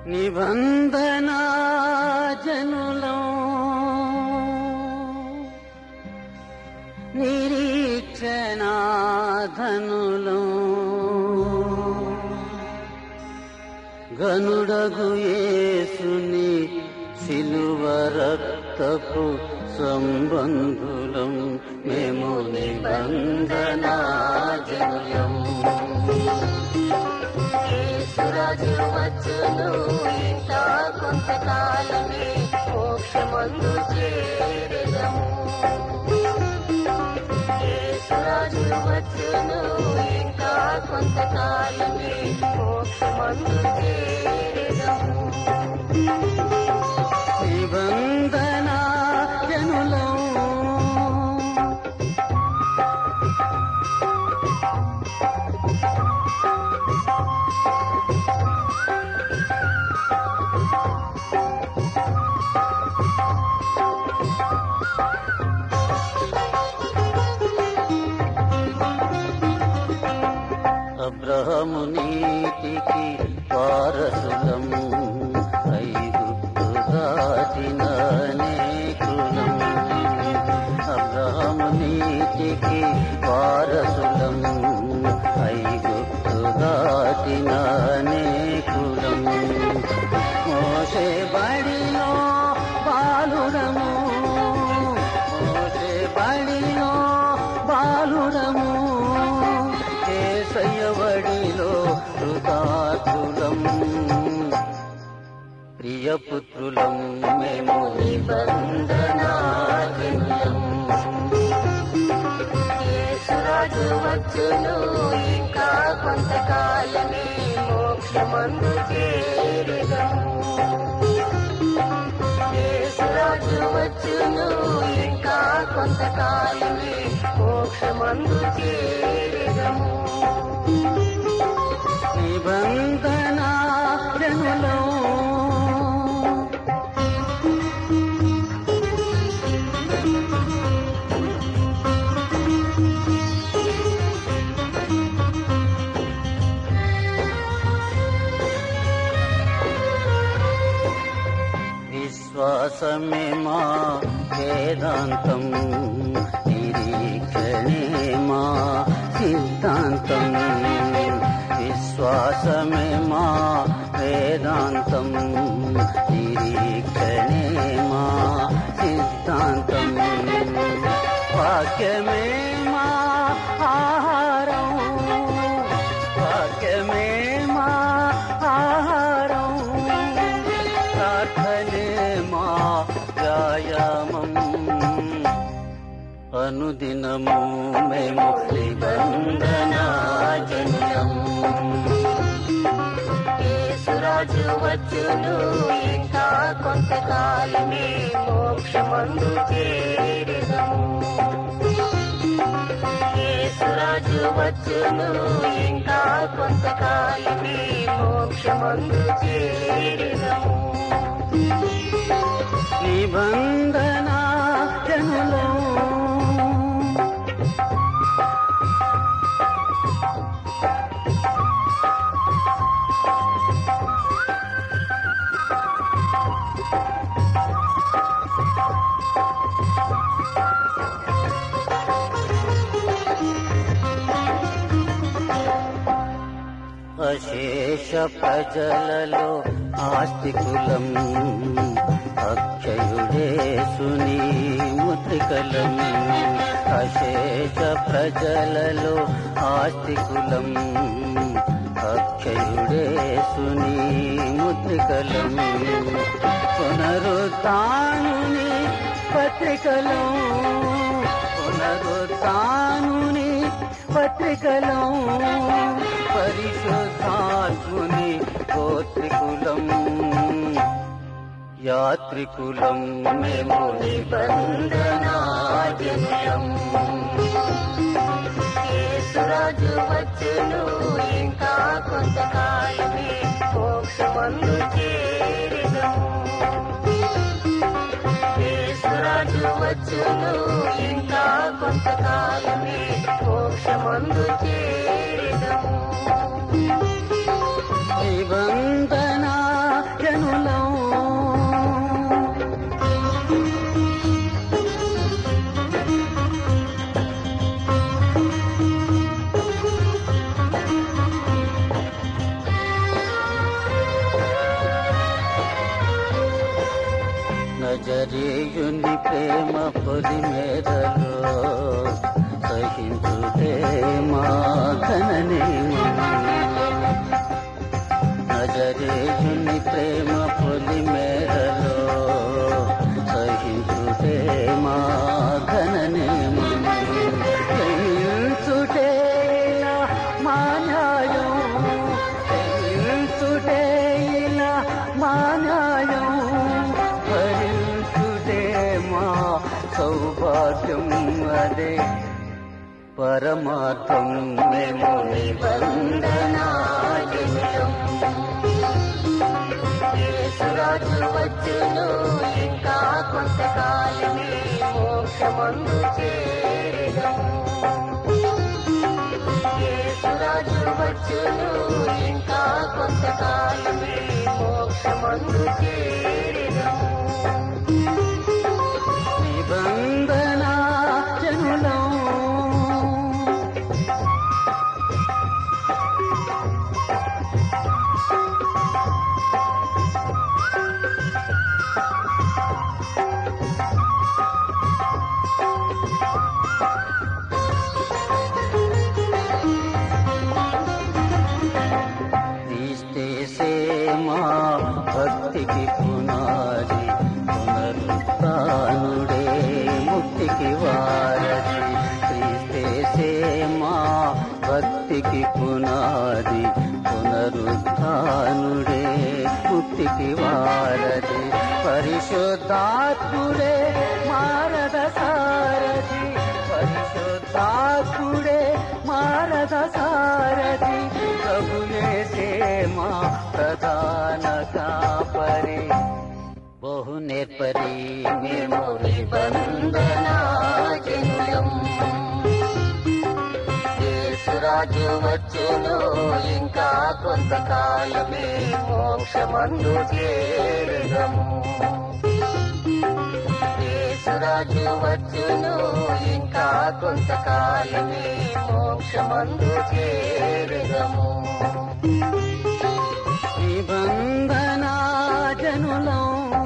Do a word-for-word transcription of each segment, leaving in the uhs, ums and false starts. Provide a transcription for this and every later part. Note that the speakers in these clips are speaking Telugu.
నిబంధనా జనులం నిరీక్షణాధనులం గనుడగు యేసుని సిలువ రక్తపు సంబంధులం మేము నిబంధనా జనులం. యేసురాజు వచ్చును ఇంకా కొంతకాలమే మోక్షమందు చేరెదము. యేసురాజు వచ్చును ఇంకా కొంతకాలమే మోక్షమందు చేరెదము. నిబంధనా జనులం అబ్రహము నీతికి వారసులం ఐగుప్తు దాటిన అనేకులం. అబ్రహము నీతికి వారసులం ఐగుప్తు దాటిన అనేకులం. మోసే బడిలో బాలుడము మోసే బడిలో బాలుడము యేసయ్యవడిలో కృతార్థులం. ప్రియపుత్రులం మేము నిబంధనా జనులం. యేసురాజు వచ్చును ఇంకా కొంతకాలమే మోక్షమందు చేరెదము. యేసురాజు వచ్చును ఇంకా కొంతకాలమే మోక్షమందు చేరెదము. నిబంధనా జనులం విశ్వాసమే మా వేదాంతం నిరీక్షణే మా సిద్ధాంతం. విశ్వాసమే మా వేదాంతం నిరీక్షణే మా సిద్ధాంతం. వాక్యమే మా ఆహారం వాక్యమే మా ఆహారం. ప్రార్థనే మా వ్యాయామం అనుదినము మేము నిబంధనా జనులం. యేసురాజు వచ్చును ఇంకా కొంతకాలమే మోక్షమందు చేరెదము. యేసురాజు వచ్చును ఇంకా కొంతకాలమే మోక్షమందు చేరెదము. నిబంధనా జనులం అశేష ప్రజలలో ఆస్తికులం అక్షయుడేసుని ముద్రికలం. అశేష ప్రజలలో ఆస్తికులం అక్షయుడేసుని ముద్రికలం. పునరుత్థానుని పత్రికలం పునరుత్థానుని పత్రికలం. పరిశుద్ధాత్ముని గోత్రికులం యాత్రికులం మేము నిబంధనా జనులం. యేసురాజు వచ్చును ఇంకా కొంతకాలమే మోక్షమందు చేరెదము. యేసురాజు వచ్చును ఇంకా కొంతకాలమే మోక్షమందు చేరెదము. నిబంధనా నజరేయుని ప్రేమ పొలిమేరలో సహించుటే మా ఘననేమము. నజరేయుని ప్రేమ పొలిమేరలో సహించుటే మా ఘననేమము. తెలుసుటే మా న్యాయం, తెలుసుటే మా న్యాయం, భరించుటే మా సౌభాగ్యం. అదే పరమార్థం. మేము నిబంధనాజనులం. యేసురాజు వచ్చును ఇంకా కొంతకాలమే మోక్షమందు చేరెదము. యేసురాజు వచ్చును ఇంకా కొంతకాలమే మోక్షమందు చేరెదము. నిబంధనా జనులం. మా భక్తికి పునాది, పునరుత్థానుడే ముక్తికి వారధి. క్రీస్తే మా భక్తికి పునాది, పునరుత్థానుడే ముక్తికి వారధి. పరిశుద్ధాత్ముడే మారద సారథి, పరిశుద్ధాత్ముడే మారద సారథి. ప్రభుయేసే మా ప్రధాన కాపరి, బహు నేర్పరి. మేము నిబంధనాజనులం. యేసురాజు వచ్చును ఇంకా కొంతకాలమే మోక్షమందు చేరెదము. యేసురాజు వచ్చును ఇంకా కొంతకాలమే మోక్షమందు చేరెదము. నిబంధనా జనులం.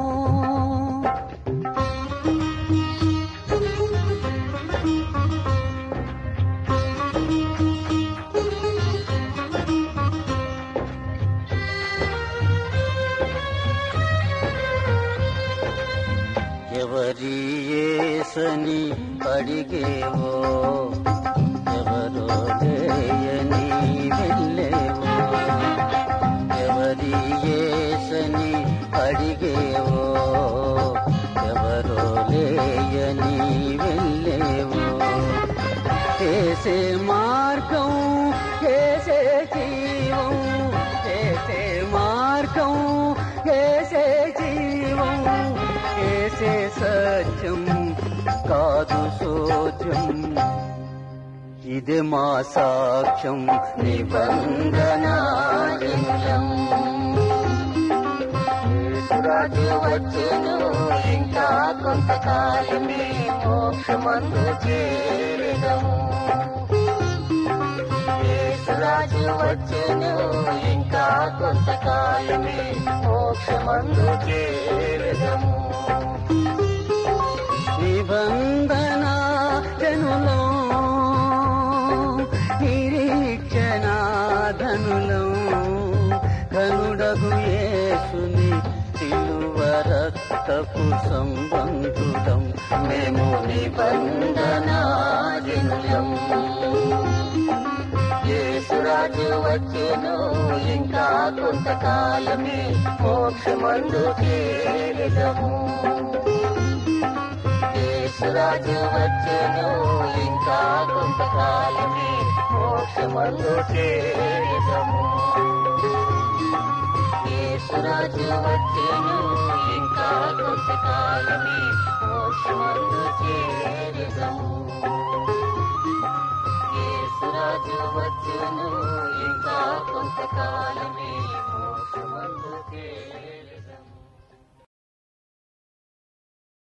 ఎవరి యేసని అడిగేవో, ఎవరో లేయని వెళ్ళేవో. ఎవరి యేసని అడిగేవో, ఎవరో లేయని వెళ్ళేవో. చేసే మార్గం, చేసే జీవం, చేసే మార్గం, చేసే జీవం, చేసే సత్యం కాదు సోచం. ఇదే మా సాక్ష్యం. నిబంధనాజనులం. యేసురాజు వచ్చును ఇంకా కొంతకాలమే మోక్షమందు చేరెదము. యేసురాజు వచ్చును ఇంకా కొంతకాలమే మోక్షమందు చేరెదము. నిబంధనా జనులం, నిరీక్షణాధనులం. ఘనుడగు యేసుని సిలువ రక్తపు సంబంధులం. మేము నిబంధనాజనులం. యేసురాజు వచ్చును ఇంకా కొంతకాలమే మోక్షమందు చేరెదము. యేసురాజు వచ్చును ఇంకా కొంతకాలమే మోక్షమందు చేరెదము. యేసురాజు వచ్చును ఇంకా కొంతకాలమే మోక్షమందు చేరెదము. యేసురాజు వచ్చును ఇంకా కొంతకాలమే